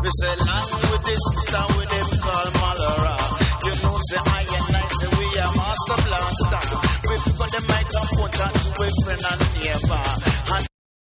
We say long with this town with them call Malora. You know say I and I say we are master blaster. We put the microphone to a friend and neighbor.